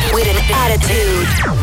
with an attitude.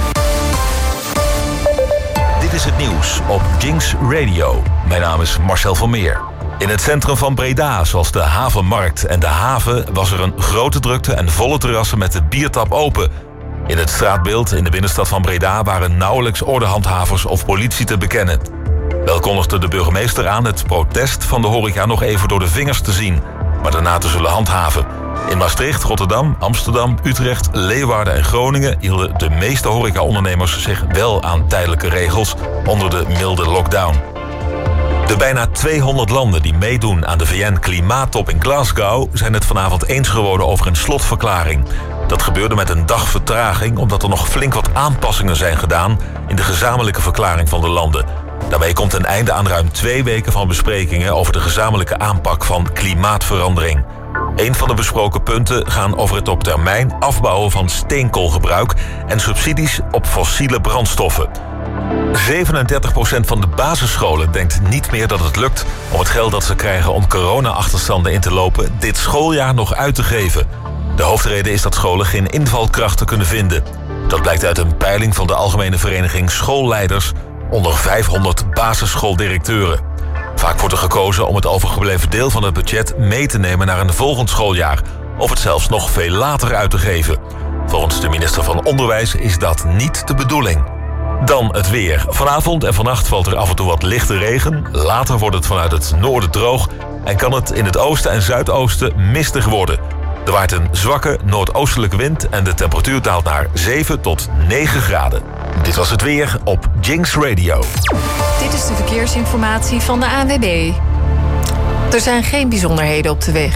Dit is het nieuws op Jinx Radio. Mijn naam is Marcel van Meer. In het centrum van Breda, zoals de Havenmarkt en de haven, was er een grote drukte en volle terrassen met de biertap open. In het straatbeeld in de binnenstad van Breda waren nauwelijks ordehandhavers of politie te bekennen. Wel kondigde de burgemeester aan het protest van de horeca nog even door de vingers te zien, maar daarna te zullen handhaven. In Maastricht, Rotterdam, Amsterdam, Utrecht, Leeuwarden en Groningen hielden de meeste horecaondernemers zich wel aan tijdelijke regels onder de milde lockdown. De bijna 200 landen die meedoen aan de VN-klimaattop in Glasgow zijn het vanavond eens geworden over een slotverklaring. Dat gebeurde met een dag vertraging omdat er nog flink wat aanpassingen zijn gedaan in de gezamenlijke verklaring van de landen. Daarbij komt een einde aan ruim 2 weken van besprekingen over de gezamenlijke aanpak van klimaatverandering. Een van de besproken punten gaan over het op termijn afbouwen van steenkoolgebruik en subsidies op fossiele brandstoffen. 37% van de basisscholen denkt niet meer dat het lukt om het geld dat ze krijgen om corona-achterstanden in te lopen dit schooljaar nog uit te geven. De hoofdreden is dat scholen geen invalkrachten kunnen vinden. Dat blijkt uit een peiling van de Algemene Vereniging Schoolleiders onder 500 basisschooldirecteuren. Vaak wordt er gekozen om het overgebleven deel van het budget mee te nemen naar een volgend schooljaar, of het zelfs nog veel later uit te geven. Volgens de minister van Onderwijs is dat niet de bedoeling. Dan het weer. Vanavond en vannacht valt er af en toe wat lichte regen. Later wordt het vanuit het noorden droog en kan het in het oosten en zuidoosten mistig worden. Er waait een zwakke noordoostelijke wind en de temperatuur daalt naar 7 tot 9 graden. Dit was het weer op Jinx Radio. Dit is de verkeersinformatie van de ANWB. Er zijn geen bijzonderheden op de weg.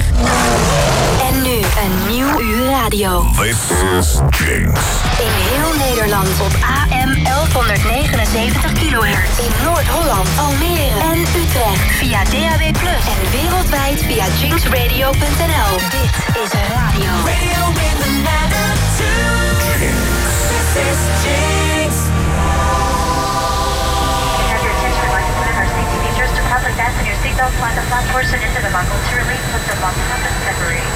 En nu een nieuw uur radio. This is Jinx. In heel Nederland op AM 1179 kHz. In Noord-Holland, Almere en Utrecht. Via DAB+. En wereldwijd via jinxradio.nl. Dit is radio. Radio with an attitude. This is Jinx. Have your attention, I'd like to put in our safety features to properly fasten your seatbelts, slide the flat portion into the buckle to release with the bump and separate.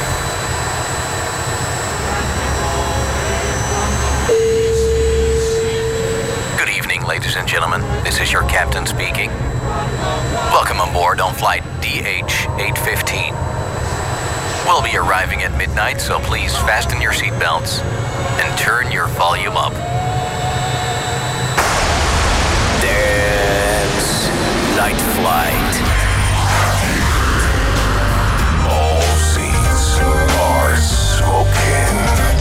Good evening, ladies and gentlemen. This is your captain speaking. Welcome on board on flight DH-815. We'll be arriving at midnight, so please fasten your seatbelts and turn your volume up. Dance Night Flight. All seats are smoking.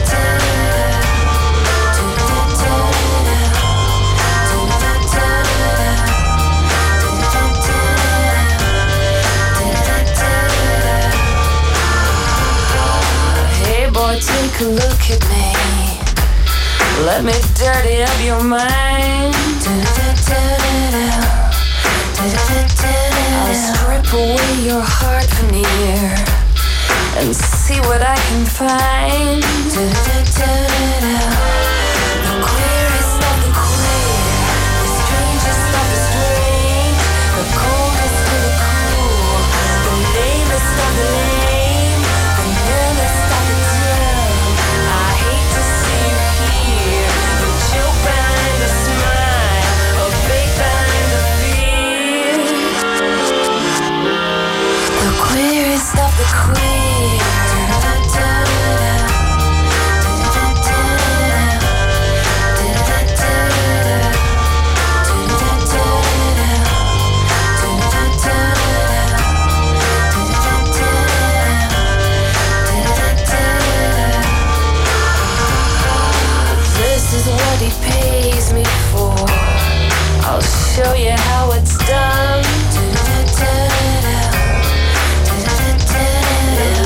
Hey boy, take a look at me. Let me dirty up your mind. I'll strip away your heart veneer and see what I can find. The queerest of the queer, the strangest of the strange, the coldest of the cool, the lamest of the lame, the dumbest of the dumb. I hate to see you here, the joke behind the smile, a fake behind the fear. The queerest of the queer. This is what he pays me for. I'll show you how it's done.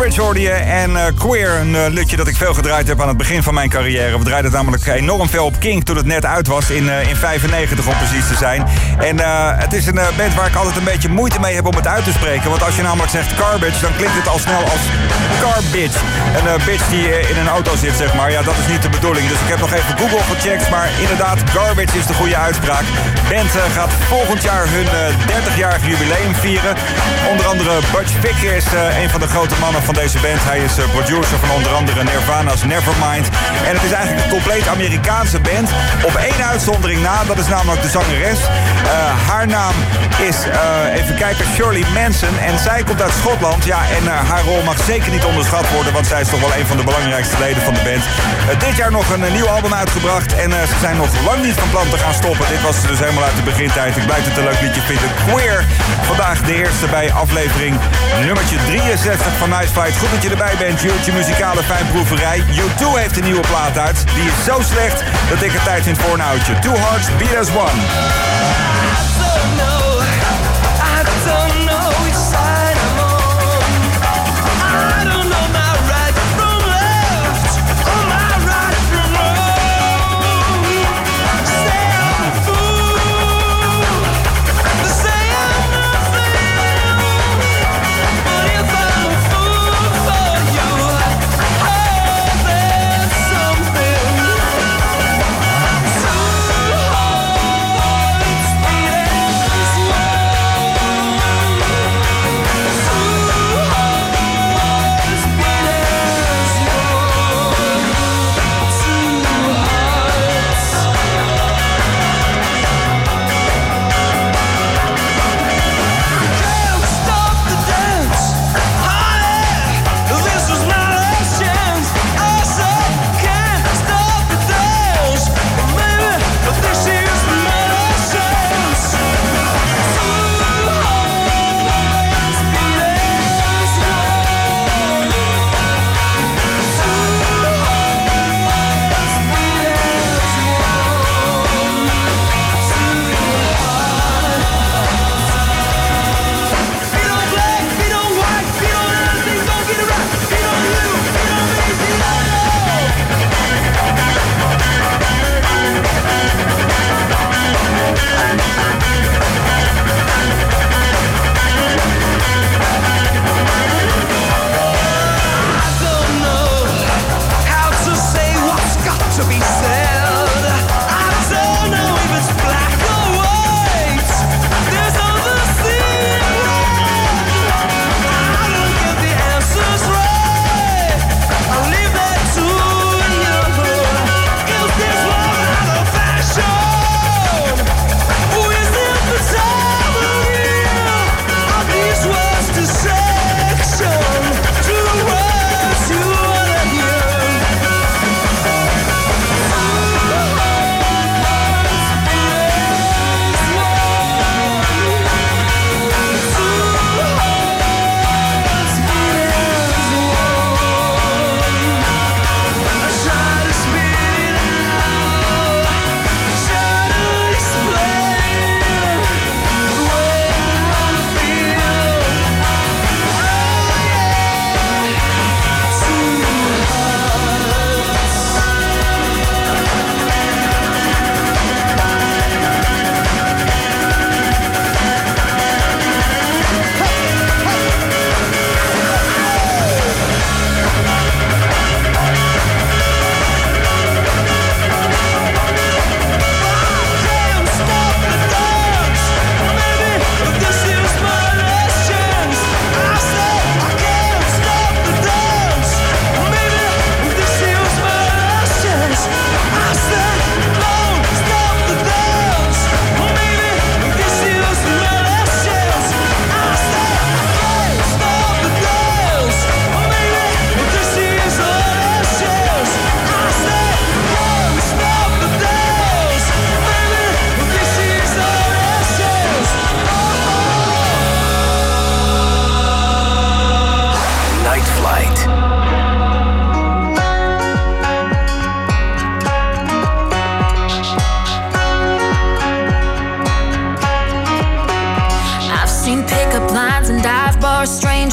Garbage hoorde je en Queer, een liedje dat ik veel gedraaid heb aan het begin van mijn carrière. We draaiden het namelijk enorm veel op Kink toen het net uit was, in 95 om precies te zijn. En het is een band waar ik altijd een beetje moeite mee heb om het uit te spreken. Want als je namelijk zegt garbage, dan klinkt het al snel als garbage. Een bitch die in een auto zit, zeg maar. Ja, dat is niet de bedoeling. Dus ik heb nog even Google gecheckt, maar inderdaad, garbage is de goede uitspraak. Band gaat volgend jaar hun 30-jarig jubileum vieren. Onder andere Butch Vig is een van de grote mannen van deze band. Hij is producer van onder andere Nirvana's Nevermind. En het is eigenlijk een compleet Amerikaanse band. Op één uitzondering na, dat is namelijk de zangeres. Haar naam is, even kijken, Shirley Manson. En zij komt uit Schotland. Ja, en haar rol mag zeker niet onderschat worden, want zij is toch wel een van de belangrijkste leden van de band. Dit jaar nog een nieuw album uitgebracht. En ze zijn nog lang niet van plan te gaan stoppen. Dit was dus helemaal uit de begintijd. Ik blijf het een leuk liedje vinden. Queer. Vandaag de eerste bij aflevering nummertje 63 van Nice Fight. Goed dat je erbij bent. Je muzikale fijnproeverij. U2 heeft een nieuwe plaat uit. Die is zo slecht dat ik het tijd vind voor een oudje. Two Hearts Beat as One. I don't know which side I'm on. I don't know my right from left, or my right from wrong. Say I'm a fool, say I'm nothing. But if I'm a fool for you, oh, there's something too hard.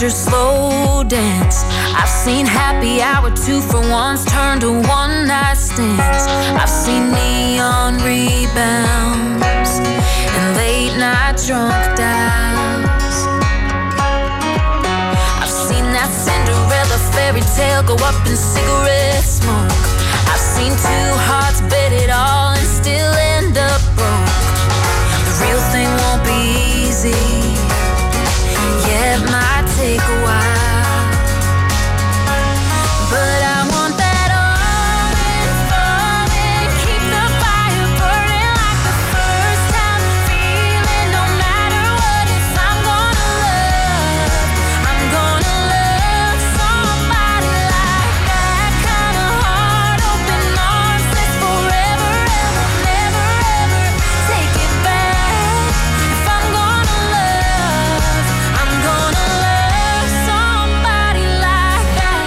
strangers slow dance. I've seen happy hour 2 for ones turn to one night stands. I've seen neon rebounds and late night drunk dials. I've seen that Cinderella fairy tale go up in cigarette smoke. I've seen two hearts bet it all and still end up broke. The real thing won't be easy. Yeah, it might take a while, but I want that all in falling. Keep the fire burning like the first time feeling. No matter what, if I'm gonna love somebody like that. Kind of heart, open arms, that's forever, ever, never, ever take it back. If I'm gonna love somebody like that.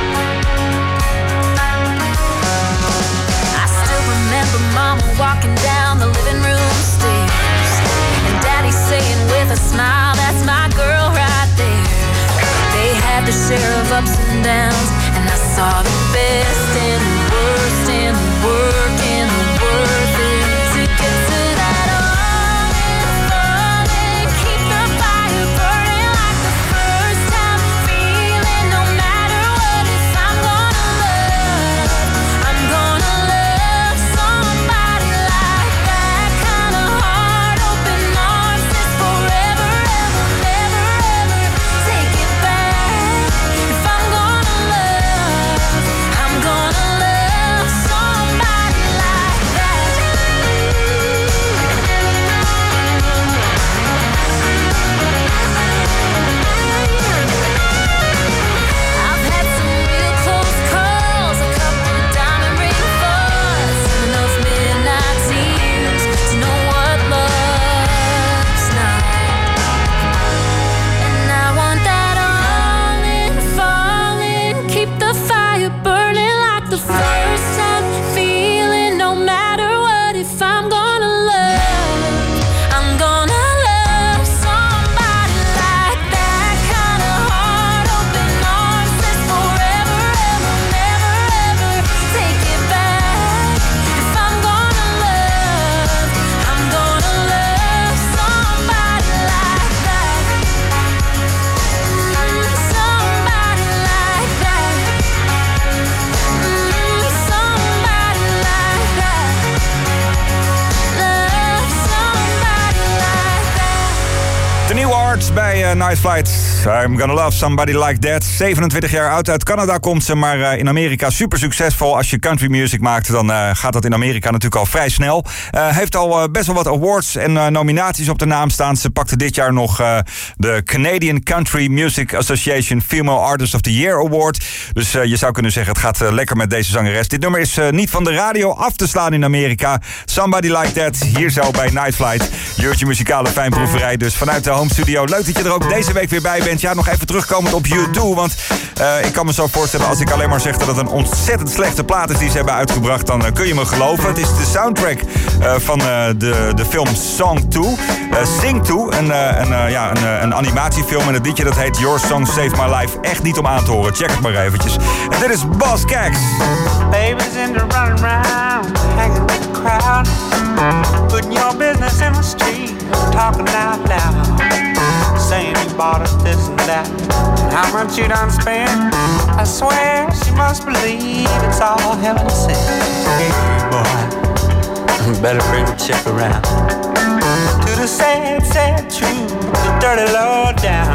I still remember Mama walking down the living room stairs, and Daddy saying with a smile, "That's my girl right there." They had their share of ups and downs, and I saw the best and the worst and the work and the worth it to get to that all in falling. Keep the fire burning like the first time feeling. No matter what, if I'm gonna love somebody like that. Kind of heart, open arms, that's forever, ever, never, ever take it back. If I'm gonna love somebody like that. I've had some real close calls, a couple of diamond ring falls, and those midnight tears to know what love's not. And I want that all in falling. Keep the fire burning like the first time feeling. No matter what, if I'm gonna love somebody like that. Kind of heart, open arms, that's forever, ever, never, ever take it back. If I'm gonna love somebody like that. Somebody like that. Somebody like that. Love somebody like that. De nieuwe arts bij Night Flight. I'm gonna love somebody like that. 27 jaar oud, uit Canada komt ze, maar in Amerika super succesvol. Als je country music maakt, dan gaat dat in Amerika natuurlijk al vrij snel. Heeft al best wel wat awards en nominaties op de naam staan. Ze pakte dit jaar nog de Canadian Country Music Association Female Artist of the Year Award. Dus je zou kunnen zeggen, het gaat lekker met deze zangeres. Dit nummer is niet van de radio af te slaan in Amerika. Somebody Like That, hier zo bij Night Flight. Jeurtje muzikale fijnproeverij, dus vanuit de home studio. Leuk dat je er ook deze week weer bij bent. Ja, nog even terugkomend op U2, want ik kan me zo voorstellen, als ik alleen maar zeg dat het een ontzettend slechte plaat is die ze hebben uitgebracht, dan kun je me geloven. Het is de soundtrack van de film Song 2. Sing 2, een animatiefilm, en het liedje dat heet Your Song Saved My Life. Echt niet om aan te horen, check het maar eventjes. En dit is Boss Cax. Baby's into running around, hanging with the crowd, putting your business in the street, talking out loud, saying you bought us this and that, and how much you done spent. I swear she must believe it's all heaven sent. Hey boy, better bring the check around to the sad, sad truth, the dirty low down.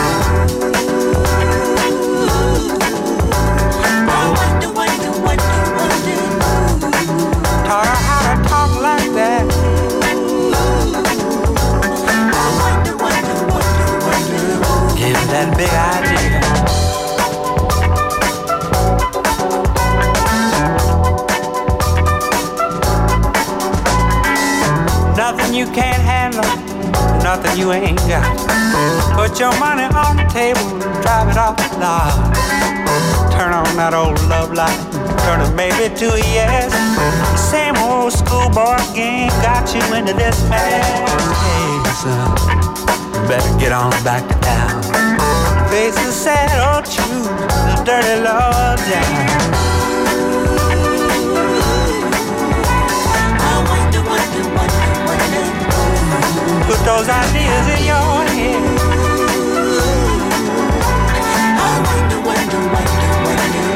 Taught her how to talk like that. Gave her that big idea. Nothing you can't handle, nothing you ain't got. Put your money on the table, drive it off the lot. Turn on that old love light, turn it maybe to a yes. Same old schoolboy game got you into this mess. Hey son, you better get on back to town. Face those ideas in your head. I wonder, wonder, wonder, wonder.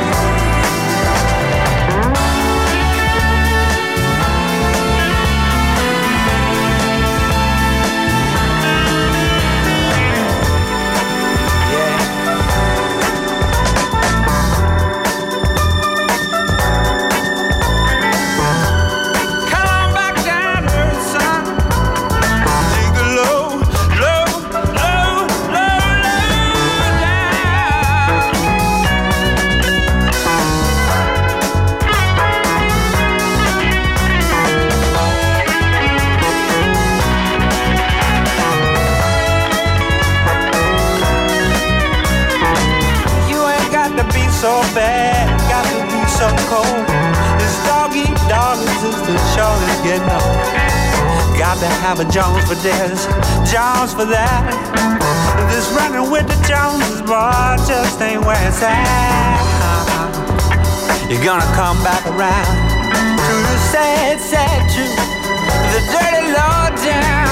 So bad, got to be so cold. This dog eat dog is the show is getting old. Got to have a Jones for this, Jones for that. This running with the Joneses, boy, just ain't where it's at. You're gonna come back around to the sad, sad truth, the dirty low down.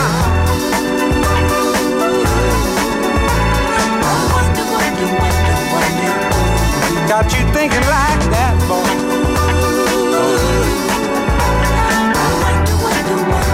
Wonder, wonder, wonder, wonder. Got you thinking like that, boy. Wonder, wonder, wonder,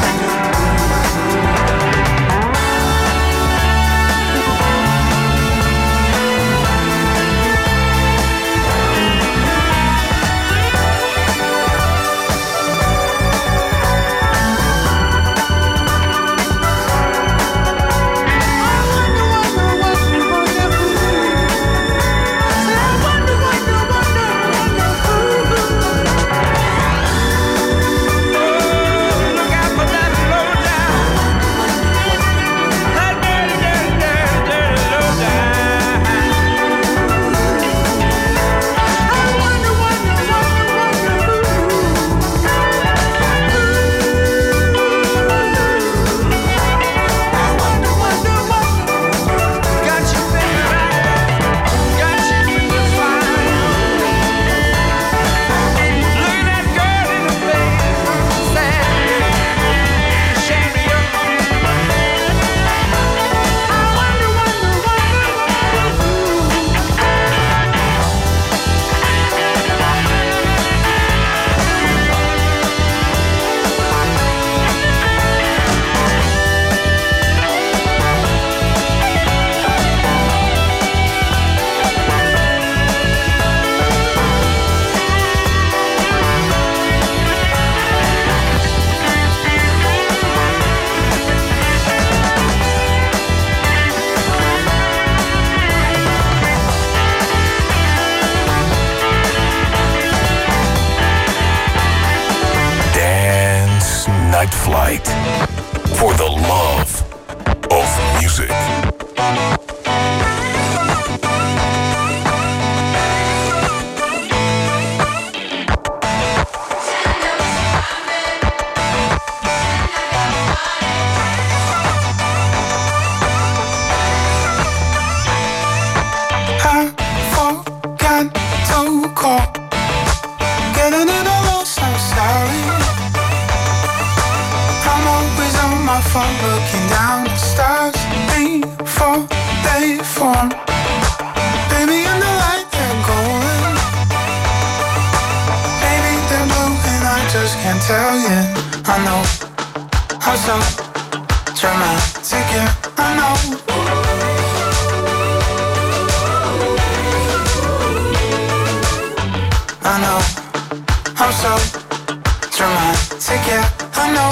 Flight for the love of music. Looking down the stars before they form. Baby, in the light they're golden. Baby, they're blue and I just can't tell yet. I know I'm so dramatic, yeah, I know. I know I'm so dramatic, yeah, I know.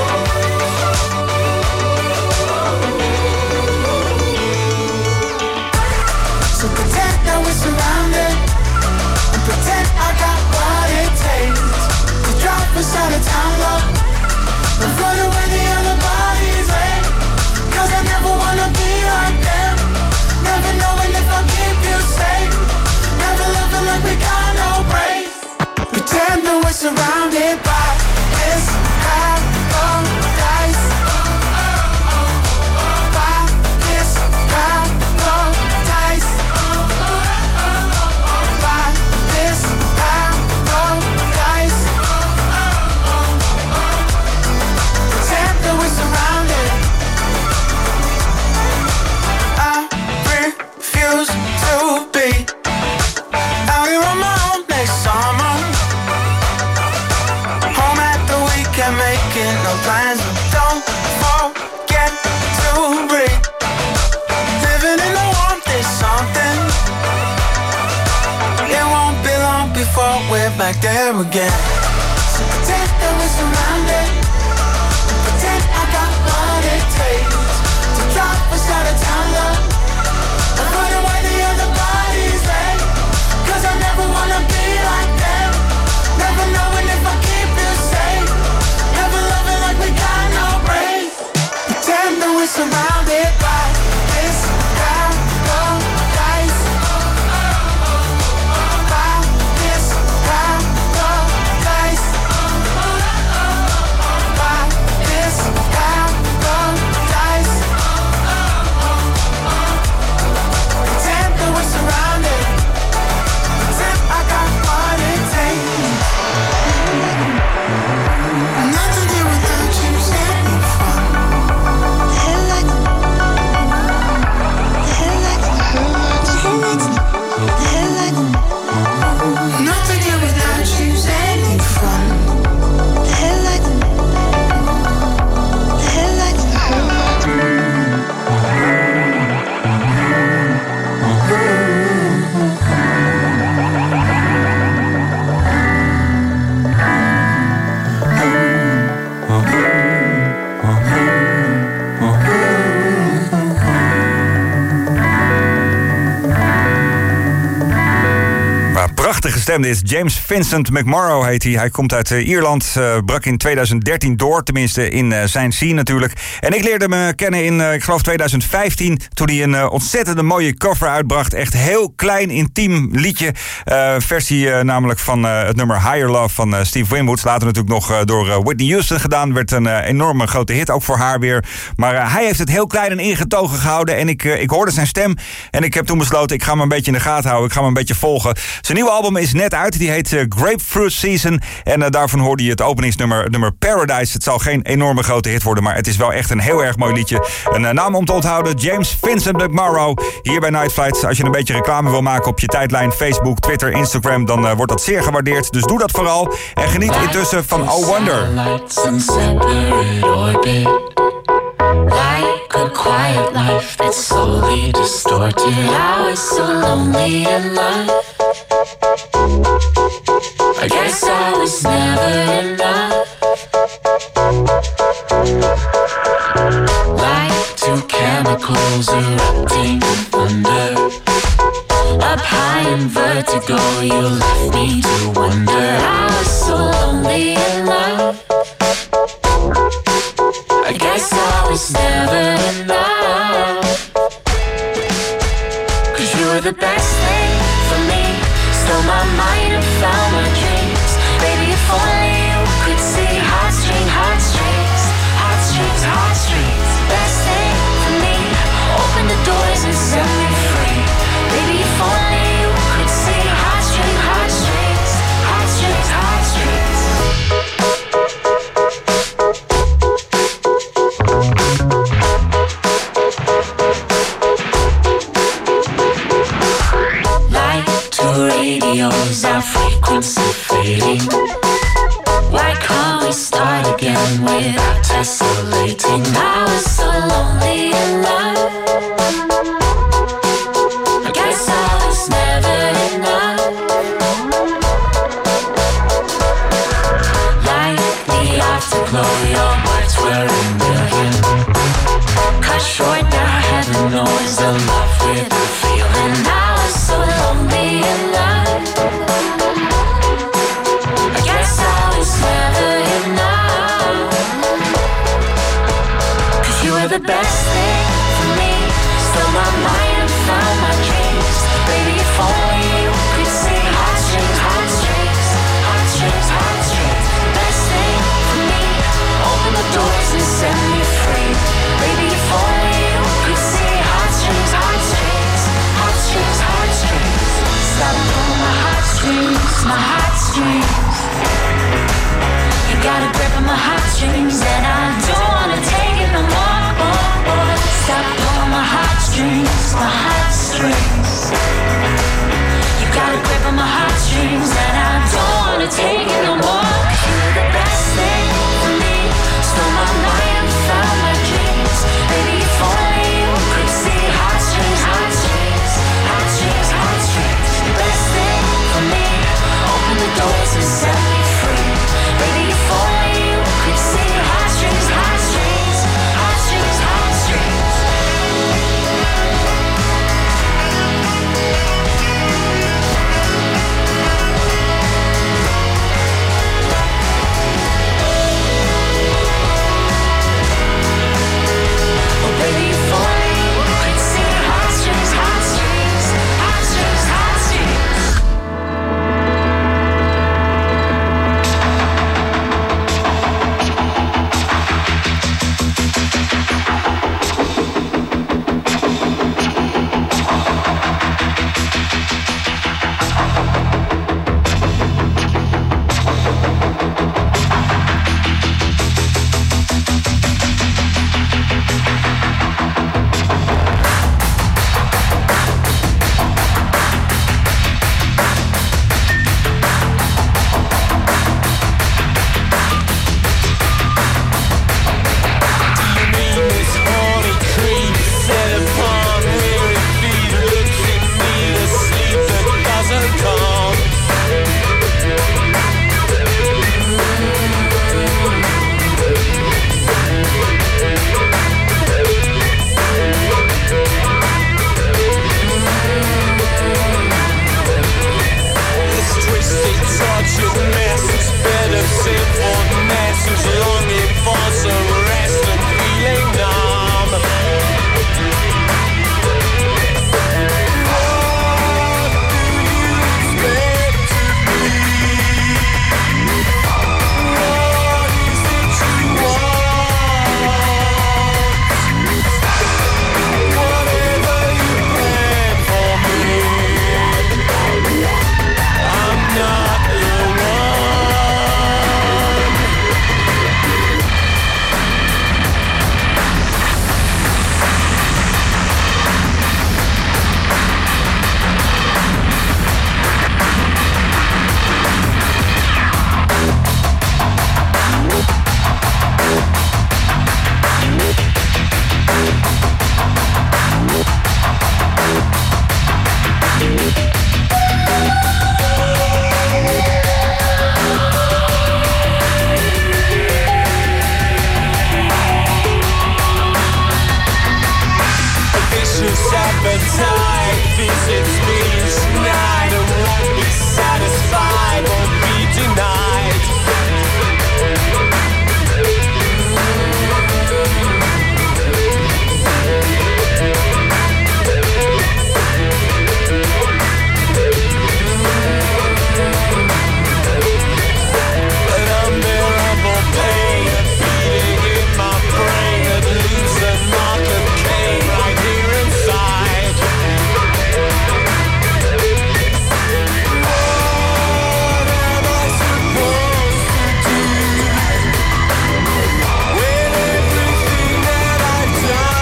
Out of town, love. But run away the other bodies, eh? 'Cause I never wanna be like them. Never knowing if I'll keep you safe. Never living like we got no break. Pretend that we're surrounded by this paradise. By this paradise. By this paradise. Pretend that we're used to be. Out here on my own next summer. Home at the weekend, making no plans. Don't forget to breathe. Living in the warmth is something. It won't be long before we're back there again. So pretend that we're surrounded. Pretend I got what it takes to drop us out of town, love. And put away the other bodies, right? Cause I never wanna be like them. Never knowing if I keep you safe. Never loving like we got no break. Pretend that we're surrounded by this paradise. By this paradise. By this paradise. Pretend that we're surrounded. Pretend I got what it takes. Nothing here without you set me free. Nothing here without you set me free. Prachtige stem, dit is James Vincent McMorrow heet hij. Hij komt uit Ierland, brak in 2013 door, tenminste in zijn scene natuurlijk. En ik leerde hem kennen in, ik geloof 2015, toen hij een ontzettende mooie cover uitbracht. Echt heel klein, intiem liedje. Versie namelijk van het nummer Higher Love van Steve Winwood. Later natuurlijk nog door Whitney Houston gedaan. Werd een enorme grote hit, ook voor haar weer. Maar hij heeft het heel klein en ingetogen gehouden. En ik hoorde zijn stem en ik heb toen besloten, ik ga hem een beetje in de gaten houden. Ik ga hem een beetje volgen. Zijn nieuwe album is net uit. Die heet Grapefruit Season. En daarvan hoorde je het openingsnummer, het nummer Paradise. Het zal geen enorme grote hit worden, maar het is wel echt een heel erg mooi liedje. Een naam om te onthouden, James Vincent McMorrow. Hier bij Night Flight. Als je een beetje reclame wil maken op je tijdlijn, Facebook, Twitter, Instagram, dan wordt dat zeer gewaardeerd. Dus doe dat vooral. En geniet intussen van Oh Wonder. Like a quiet life that's slowly distorted. I was so lonely in life. I guess I was never enough. Like two chemicals erupting in thunder. Up high in vertigo, you left me to wonder. I was so lonely in love. I guess I was never enough. Cause you were the best thing for me. Stole my mind and found my dreams. Baby, if only you could see. Heartstrings, heartstrings, heartstrings, heartstrings. Best thing for me. Open the doors and set me free. Baby, if only you could see. Heartstrings, heartstrings, heartstrings, heartstrings. Radios, our frequency fading. Why can't we start again without tessellating? I was so lonely in love. I guess I was never enough. Like the afterglow, your words were a million. Cut short now, heaven knows the love with the feeling. I was so lonely in love. I guess I was never enough. Cause you were the best thing for me. night. An unbearable pain, a beating in my brain, it leaves a mark of Cain right here inside. What am I supposed to do with everything that I've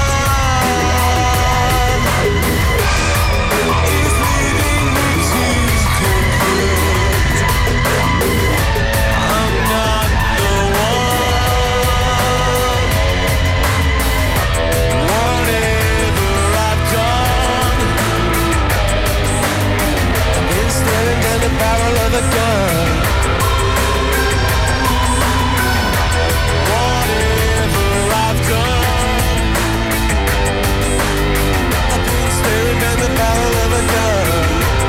done? Is leaving me to conclude I'm not the one. Whatever I've done, I've been staring down the barrel of a gun. Whatever I've done, I've been staring down the barrel of a gun.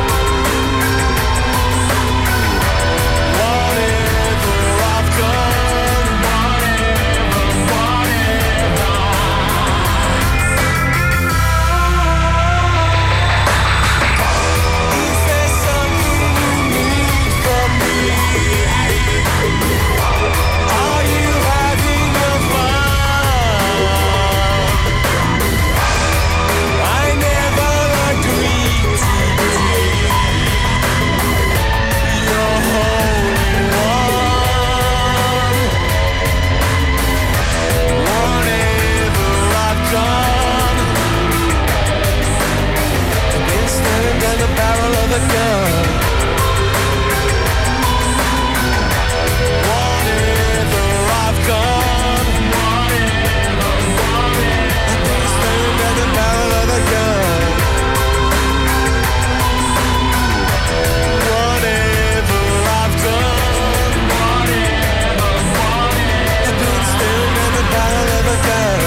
Whatever I've done, Is there something you need from me? Are you having your fun? I never agreed to be your holy one. Whatever I've done, I've been staring down the barrel of a gun. Whatever I've done, I've been staring down the barrel of a gun. Whatever I've done, I've been staring down the barrel of a gun.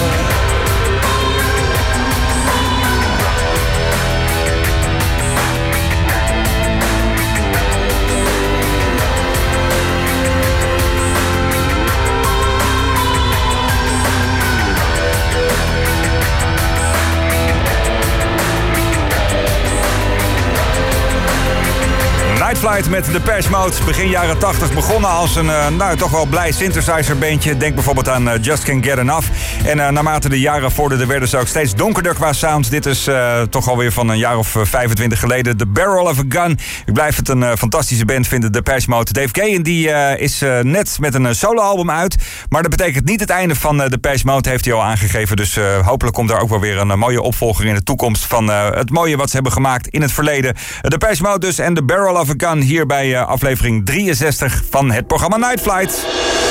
Night Flight met Depeche Mode, begin jaren 80 begonnen als een toch wel blij synthesizer bandje. Denk bijvoorbeeld aan Just Can't Get Enough. En naarmate de jaren vorderden werden ze ook steeds donkerder qua sound. Dit is toch alweer van een jaar of 25 geleden. The Barrel of a Gun. Ik blijf het een fantastische band vinden, Depeche Mode. Dave Gahan die is net met een soloalbum uit. Maar dat betekent niet het einde van Depeche Mode, heeft hij al aangegeven. Dus hopelijk komt er ook wel weer een mooie opvolger in de toekomst van het mooie wat ze hebben gemaakt in het verleden. Depeche Mode dus en The Barrel of a Gun hier bij aflevering 63 van het programma Night Flight.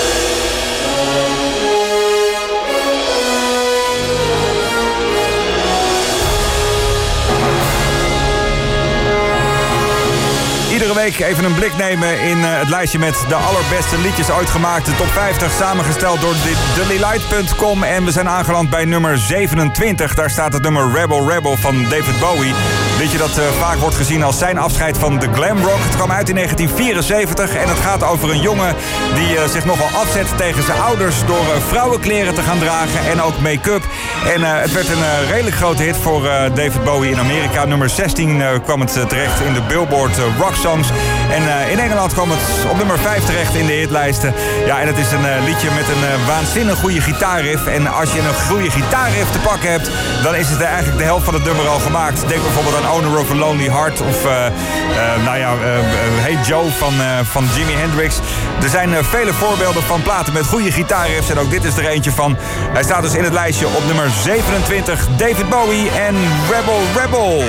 Iedere week even een blik nemen in het lijstje met de allerbeste liedjes ooit gemaakt. De top 50 samengesteld door dailylight.com. En we zijn aangeland bij nummer 27. Daar staat het nummer Rebel Rebel van David Bowie. Liedje dat vaak wordt gezien als zijn afscheid van de glam rock. Het kwam uit in 1974 en het gaat over een jongen die zich nogal afzet tegen zijn ouders door vrouwenkleren te gaan dragen en ook make-up. En het werd een redelijk grote hit voor David Bowie in Amerika. Nummer 16 kwam het terecht in de Billboard Rock Songs. En in Engeland kwam het op nummer 5 terecht in de hitlijsten. Ja, en het is een liedje met een waanzinnig goede gitaarriff. En als je een goede gitaarriff te pakken hebt, dan is het eigenlijk de helft van het nummer al gemaakt. Denk bijvoorbeeld aan Owner of a Lonely Heart of Hey Joe van Jimi Hendrix. Er zijn vele voorbeelden van platen met goede gitaarriffs en ook dit is er eentje van. Hij staat dus in het lijstje op nummer 27, David Bowie en Rebel Rebel.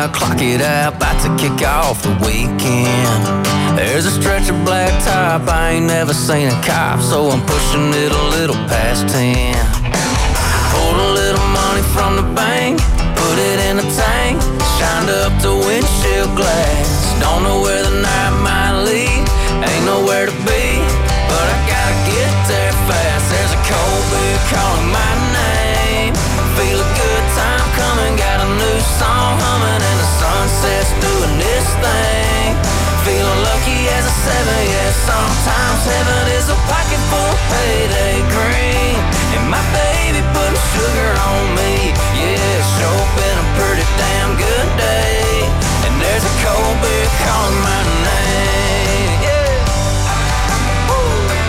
now, clock it out, about to kick off the weekend. There's a stretch of black top, I ain't never seen a cop, so I'm pushing it a little past 10. Pulled a little money from the bank, put it in the tank, shined up the windshield glass. Don't know where the night might lead, ain't nowhere to be, but I gotta get there fast. There's a cold beer calling my name, feel a good time coming, got a new song humming, and the sunset's doing this thing. Feeling lucky as a 7, yeah, sometimes heaven is a pocket full of payday green, and my baby putting sugar on me, yeah, it's sure been a pretty damn good day, and there's a cold beer calling my name, yeah. Woo.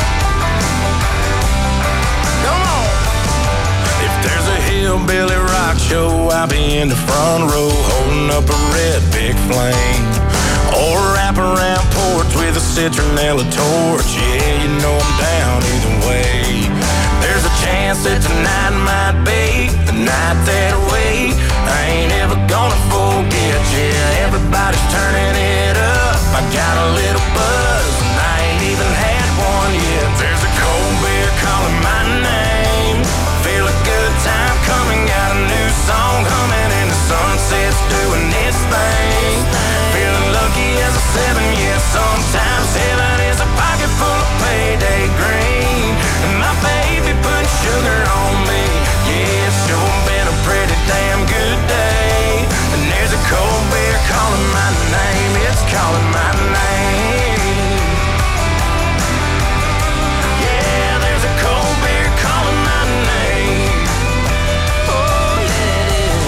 Come on. If there's a hillbilly rock show, I'll be in the front row holding up a red big flame, or wrap around porch with a citronella torch. Yeah, you know I'm down either way. There's a chance that tonight might be the night that way I ain't ever gonna forget. Yeah, everybody's turning it up, I got a little buzz and I ain't even had one yet. There's a cold beer calling my name, feel a good time coming, got a new song humming, and the sunset's doing its thing. Feeling lucky as a 7, yeah, sometimes heaven is a pocket full of payday green, and my baby putting sugar on me, yeah, it's sure been a pretty damn good day, and there's a cold beer calling my name, it's calling my name, yeah, there's a cold beer calling my name, oh yeah it is,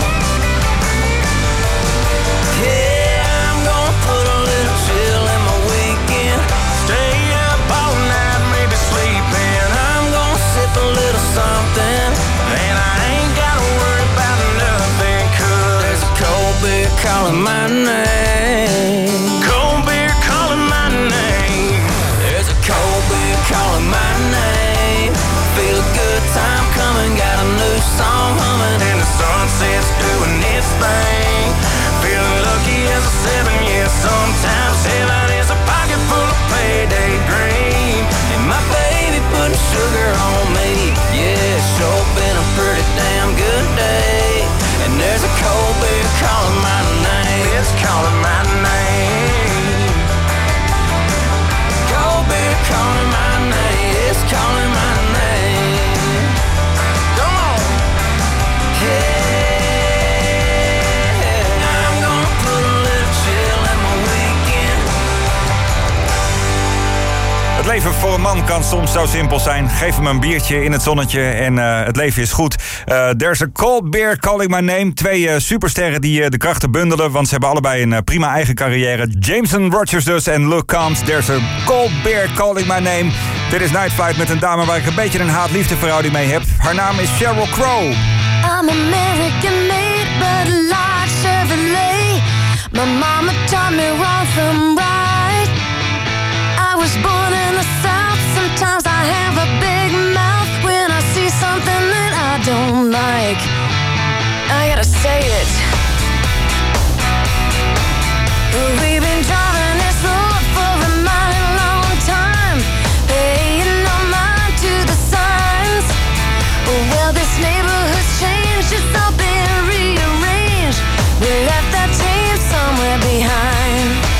yeah, I'm gonna put a little chill in my weekend, stay up all night, maybe sleeping, I'm gonna sip a little something, and I ain't gotta worry about nothing, 'cause there's a cold beer calling my name, cold beer calling my name, there's a cold beer calling my name, feel a good time coming, got a new song humming, and the sunset's doing its thing, feeling lucky as a 7, yeah, sometimes heaven is a pocket full of payday green, and my baby putting sugar on me, yeah, it's sure been a pretty damn good day, and there's a cold beer calling my name, it's calling my name, cold beer calling my name, it's calling my name, come on, yeah, I'm gonna put a little chill in my weekend. Het leven voor een man kan soms zo simpel zijn. Geef hem een biertje in het zonnetje en het leven is goed. There's a cold beer calling my name. 2 supersterren die de krachten bundelen, want ze hebben allebei een prima eigen carrière. Jameson Rogers dus en Luke Combs. There's a cold beer calling my name. Dit is Night Flight met een dame waar ik een beetje een haat-liefde-verhouding mee heb. Haar naam is Sheryl Crow. I'm American made, but a large Chevrolet. My mama taught me wrong from right. I was born in the South. Sometimes I have a big mouth when I see something that I don't like. I gotta say it. We've been driving this road for a mighty long time, paying no mind to the signs. Well, this neighborhood's changed, it's all been rearranged. We left that tape somewhere behind.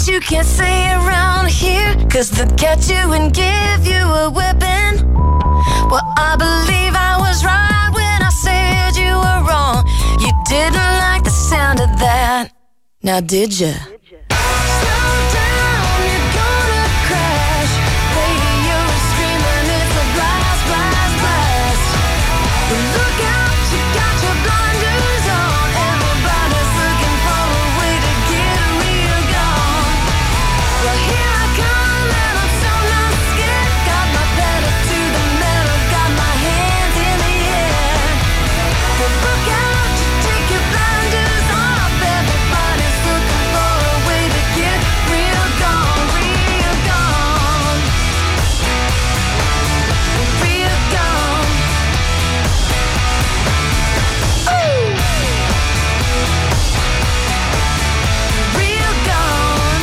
things you can't say around here, 'cause they'll catch you and give you a whipping. Well, I believe I was right when I said you were wrong. You didn't like the sound of that, now did ya? Slow down, you're gonna crash. Radio is screaming, it's a blast, blast, blast. Look out, you got your blinders on. Everybody's looking for a way to get real gone. Well, here I come and I'm so not scared. Got my pedal to the metal, got my hands in the air. Well, look out, you take your blinders off. Everybody's looking for a way to get real gone, real gone. Real gone. Ooh. Real gone.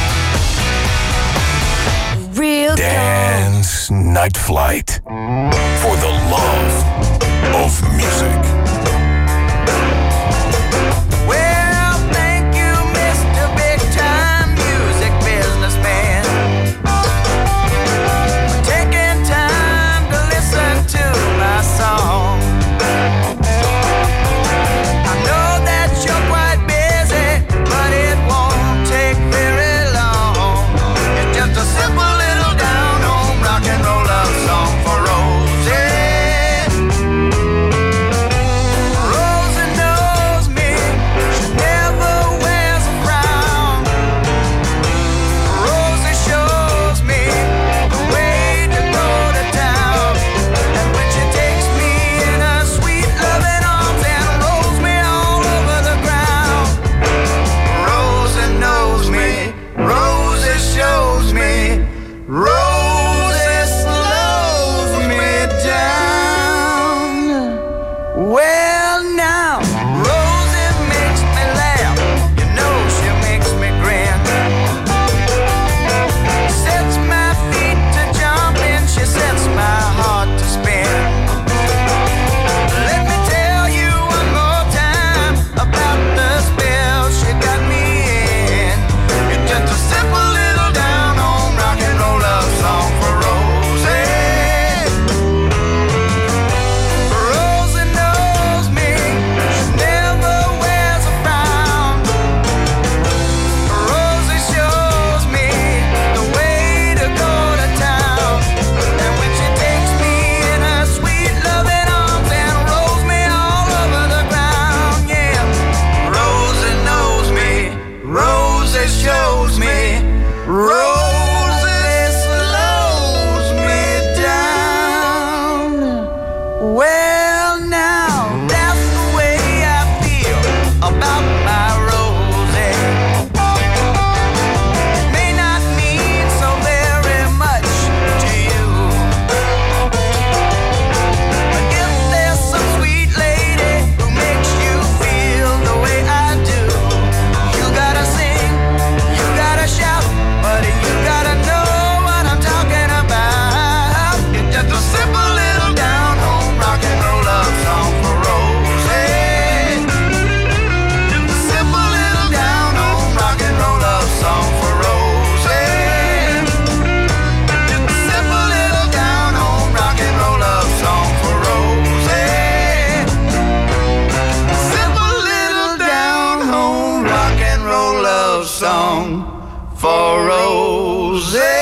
Real Dance Night Flight. For the love of music. Well, thank you, Mr. Big Time Music Businessman, for taking time to listen to my song. I know that you're quite busy, but it won't take very long. It's just a simple little down-home rock and roll love song for Rosie. Rosie knows me, she never wears a frown. Rosie shows me the way to go to town. And when she takes me in her sweet loving arms and rolls me all over the ground. Rosie knows me, Rosie shows me, Rosie slows me down. Well, now, Rosie makes me laugh. You know she makes me grin. Sets my feet to jumping. She sets my heart to spin. Let me tell you one more time about the spell she got me in. It's just a simple little down-home rock and roll love song for Rosie. Rosie knows me, she never wears a frown. Rosie shows me the way to go to town. And when she takes me in her sweet loving arms and rolls me all over the ground, yeah. Rosie knows me, Rosie shows me, Rosie slows me down. Well, now, that's the way I feel about my Rosie. It may not mean so very much to you, but if there's some sweet lady who makes you feel the way I do, you gotta sing, you gotta shout, buddy, you gotta know what I'm talking about. It's just a simple little down-home rock and roll love song for Rosie. Just a simple little down-home rock and roll love song for Rosie. Just a simple little down-home rock and roll love song for Rosie. Simple little down-home rock and roll love song for Rosie.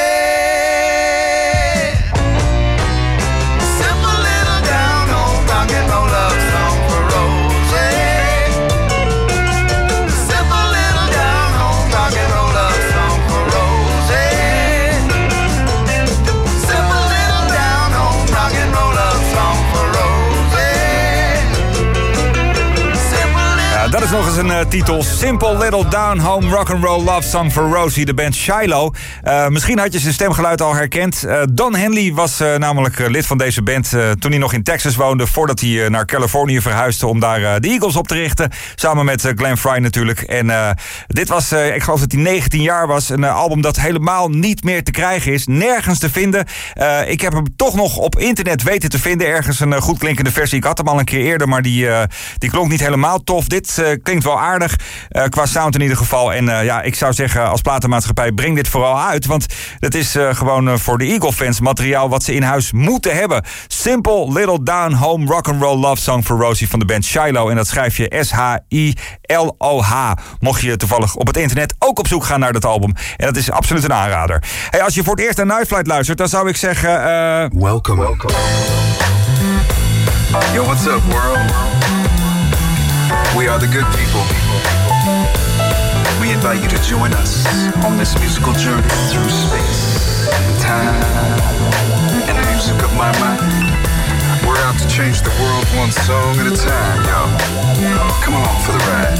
Simple little down-home rock and roll love song for Rosie. Simple little down-home rock and roll love song for Rosie. Simple little down-home rock and roll love song for Rosie. Simple little Ja, dat is nog eens een titel. Simple Little Down Home Rock'n'Roll Love Song for Rosie, de band Shiloh. Misschien had je zijn stemgeluid al herkend. Don Henley was namelijk lid van deze band toen hij nog in Texas woonde, voordat hij naar Californië verhuisde om daar de Eagles op te richten. Samen met Glenn Frey natuurlijk. En dit was, ik geloof dat hij 19 jaar was, een album dat helemaal niet meer te krijgen is. Nergens te vinden. Ik heb hem toch nog op internet weten te vinden. Ergens een goed klinkende versie. Ik had hem al een keer eerder, maar die klonk niet helemaal tof. Dit klinkt wel aardig qua sound in ieder geval. En ik zou zeggen, als platenmaatschappij, breng dit vooral uit. Want het is gewoon voor de Eagle-fans materiaal wat ze in huis moeten hebben. Simple Little Down Home Rock'n'Roll Love Song for Rosie van de band Shiloh. En dat schrijf je S-H-I-L-O-H. Mocht je toevallig op het internet ook op zoek gaan naar dat album. En dat is absoluut een aanrader. Hey, als je voor het eerst naar Night Flight luistert, dan zou ik zeggen... Welcome. Yo, what's up, world? We are the good people. We invite you to join us on this musical journey through space and time and the music of my mind. We're out to change the world one song at a time, yo. Come along for the ride.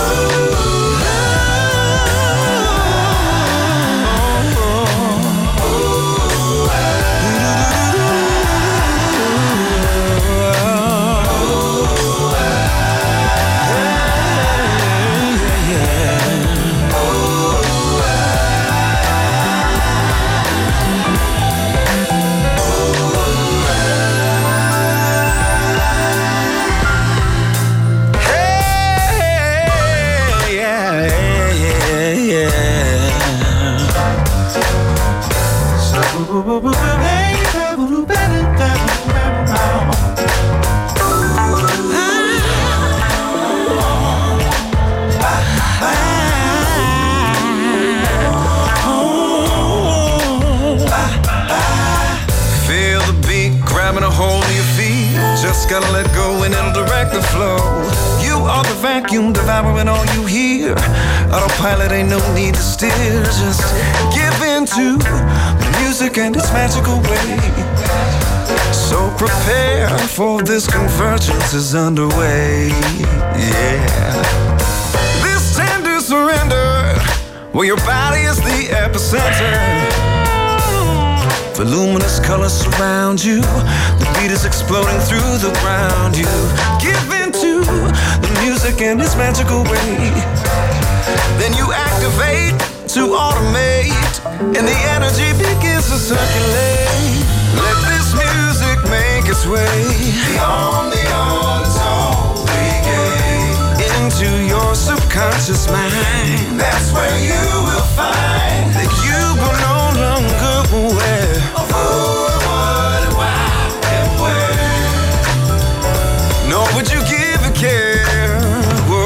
Just gotta let go and it'll direct the flow. You are the vacuum devouring all you hear. Autopilot, ain't no need to steer. Just give in to the music and its magical way. So prepare for this convergence is underway. Yeah. This tender surrender, where your body is the epicenter. Voluminous colors surround you. The beat is exploding through the ground. You give into the music in its magical way. Then you activate to automate, and the energy begins to circulate. Let this music make its way beyond the ozone into your subconscious mind. That's where you will find that you will no longer aware of who, what, and why, and where. Nor would you give a care. Whoa,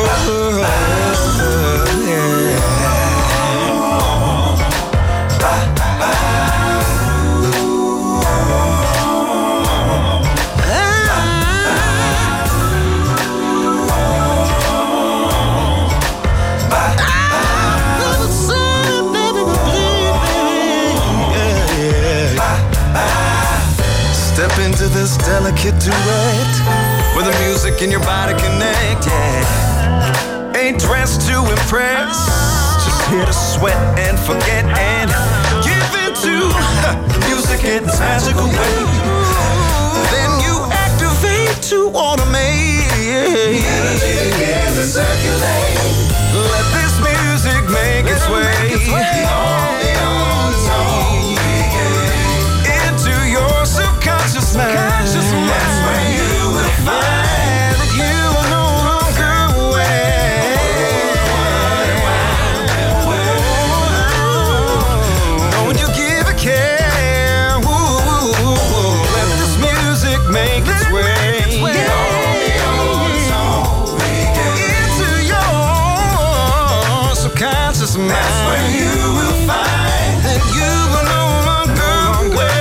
yeah. Step into this delicate duet where the music and your body connect, yeah. Ain't dressed to impress, just here to sweat and forget and give into the music in its magical way. Then you activate to automate. The energy begins to circulate. Let this music make its way. Subconscious mind. That's where you will find that you are no longer aware. Nor would you give a care. Let this music make its way into your subconscious mind. That's where you will find that you are no longer aware.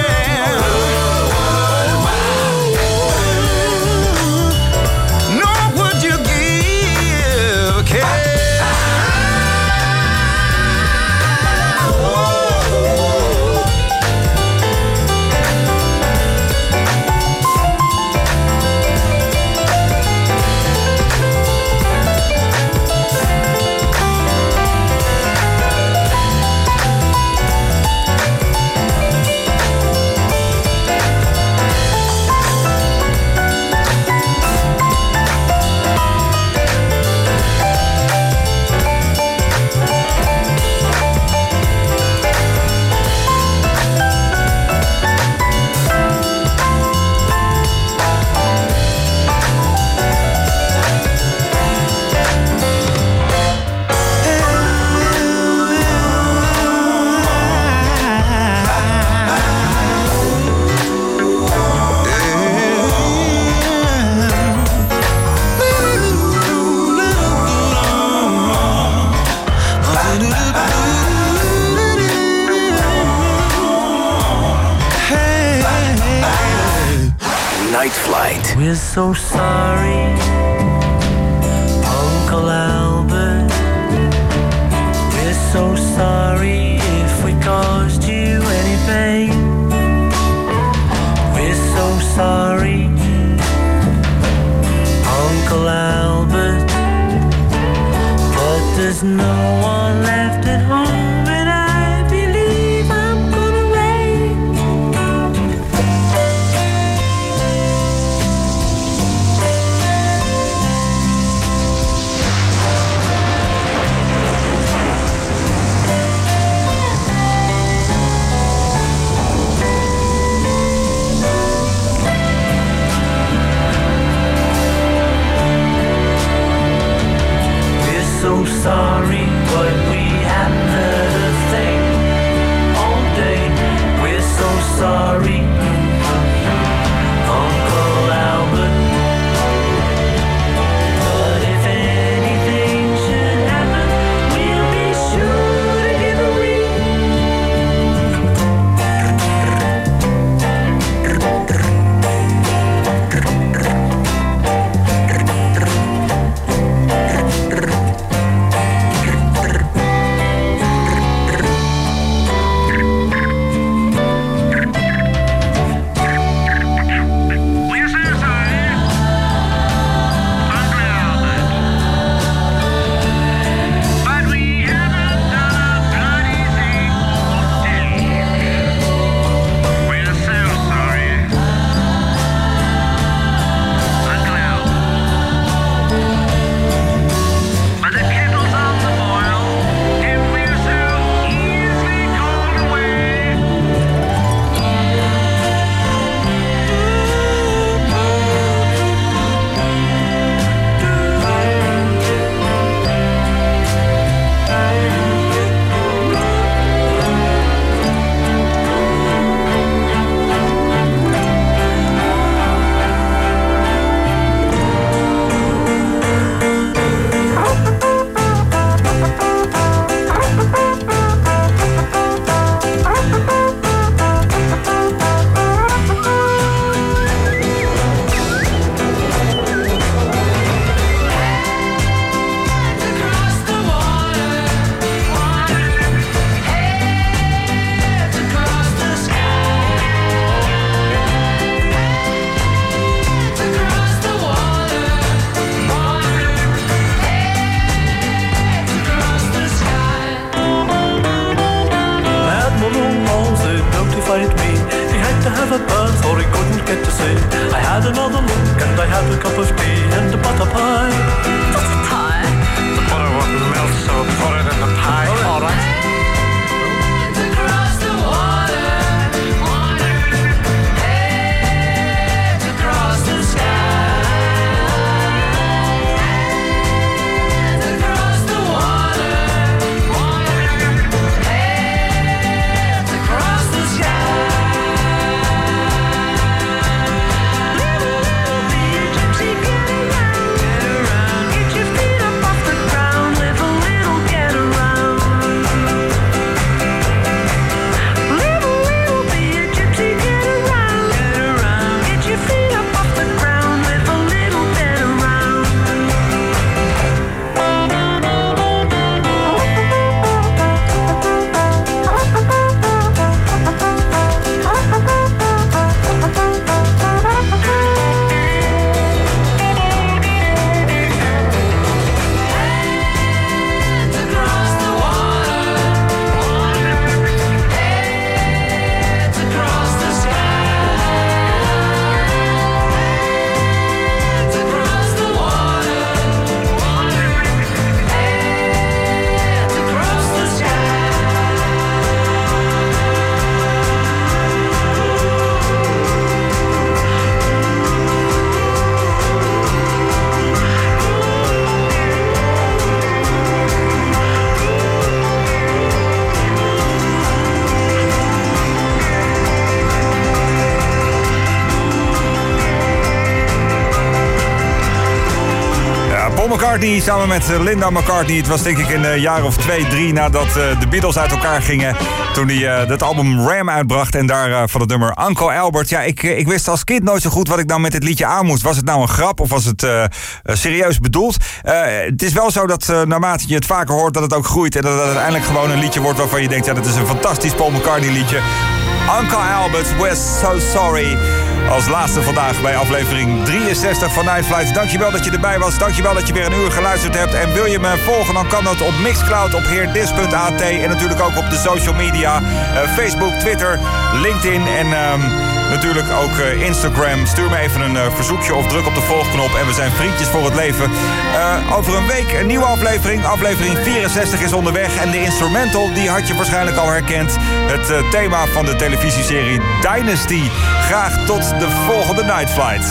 Night Flight. We're so sorry, Uncle Albert. We're so sorry if we caused you any pain. We're so sorry, Uncle Albert. But there's no one left at home, and I believe I'm gonna rain. So sorry, but we haven't heard a thing all day. We're so sorry, Uncle Albert. But if anything should happen, we'll be sure to give a Paul McCartney samen met Linda McCartney. Het was denk ik een jaar of 2, 3 nadat de Beatles uit elkaar gingen. Toen hij dat album Ram uitbracht en daar van het nummer Uncle Albert. Ja, ik wist als kind nooit zo goed wat ik nou met dit liedje aan moest. Was het nou een grap of was het serieus bedoeld? Het is wel zo dat naarmate je het vaker hoort dat het ook groeit. En dat het uiteindelijk gewoon een liedje wordt waarvan je denkt... ja, dat is een fantastisch Paul McCartney liedje. Uncle Albert, we're so sorry. Als laatste vandaag bij aflevering 63 van Night Flight. Dankjewel dat je erbij was. Dankjewel dat je weer een uur geluisterd hebt. En wil je me volgen, dan kan dat op Mixcloud, op heerdis.at. En natuurlijk ook op de social media. Facebook, Twitter, LinkedIn en natuurlijk ook Instagram. Stuur me even een verzoekje of druk op de volgknop. En we zijn vriendjes voor het leven. Over een week een nieuwe aflevering. Aflevering 64 is onderweg. En de instrumental, die had je waarschijnlijk al herkend. Het thema van de televisieserie Dynasty. Graag tot de volgende Night Flight.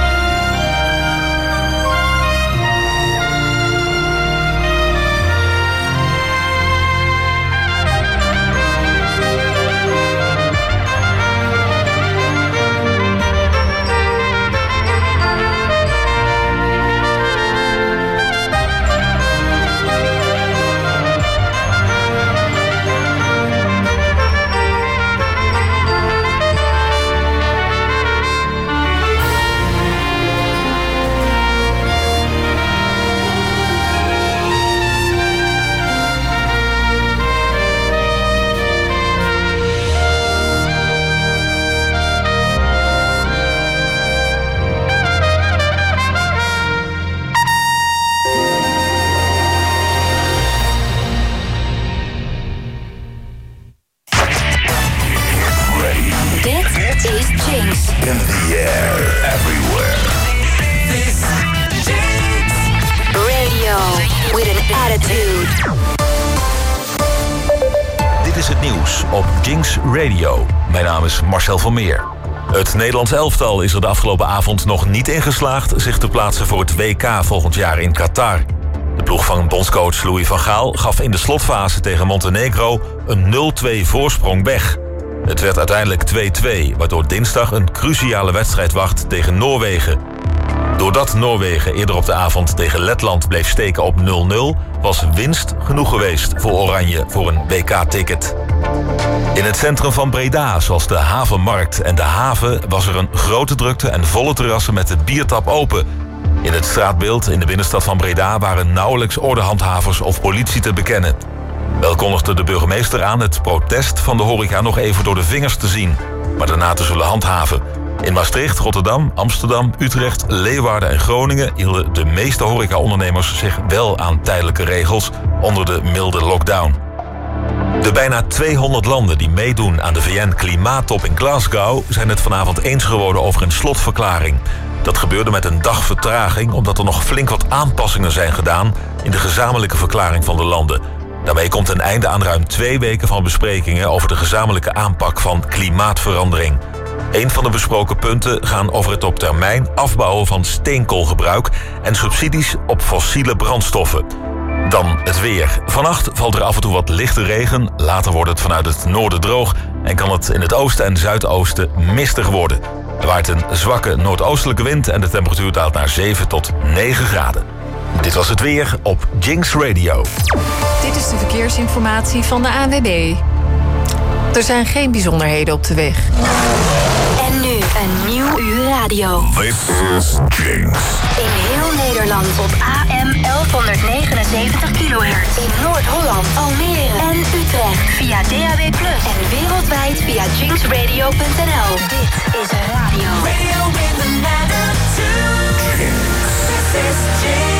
Radio. Mijn naam is Marcel van Meer. Het Nederlands elftal is er de afgelopen avond nog niet in geslaagd zich te plaatsen voor het WK volgend jaar in Qatar. De ploeg van bondscoach Louis van Gaal gaf in de slotfase tegen Montenegro een 0-2 voorsprong weg. Het werd uiteindelijk 2-2, waardoor dinsdag een cruciale wedstrijd wacht tegen Noorwegen. Doordat Noorwegen eerder op de avond tegen Letland bleef steken op 0-0... was winst genoeg geweest voor Oranje voor een WK-ticket. In het centrum van Breda, zoals de Havenmarkt en de haven... was er een grote drukte en volle terrassen met de biertap open. In het straatbeeld in de binnenstad van Breda waren nauwelijks ordehandhavers of politie te bekennen. Wel kondigde de burgemeester aan het protest van de horeca nog even door de vingers te zien... maar daarna te zullen handhaven. In Maastricht, Rotterdam, Amsterdam, Utrecht, Leeuwarden en Groningen... hielden de meeste horecaondernemers zich wel aan tijdelijke regels onder de milde lockdown. De bijna 200 landen die meedoen aan de VN-klimaattop in Glasgow... zijn het vanavond eens geworden over een slotverklaring. Dat gebeurde met een dag vertraging omdat er nog flink wat aanpassingen zijn gedaan... in de gezamenlijke verklaring van de landen. Daarmee komt een einde aan ruim 2 weken van besprekingen... over de gezamenlijke aanpak van klimaatverandering. Een van de besproken punten gaan over het op termijn afbouwen van steenkoolgebruik... en subsidies op fossiele brandstoffen. Dan het weer. Vannacht valt er af en toe wat lichte regen. Later wordt het vanuit het noorden droog... en kan het in het oosten en zuidoosten mistig worden. Er waait een zwakke noordoostelijke wind... en de temperatuur daalt naar 7 tot 9 graden. Dit was het weer op Jinx Radio. Dit is de verkeersinformatie van de ANWB. Er zijn geen bijzonderheden op de weg. En nu een nieuw uur radio. This is Jinx. In heel Nederland op AM 1179 kHz. In Noord-Holland, Almere en Utrecht. Via DAB+. En wereldwijd via jinxradio.nl. Dit is radio. Radio with an attitude. This is Jinx.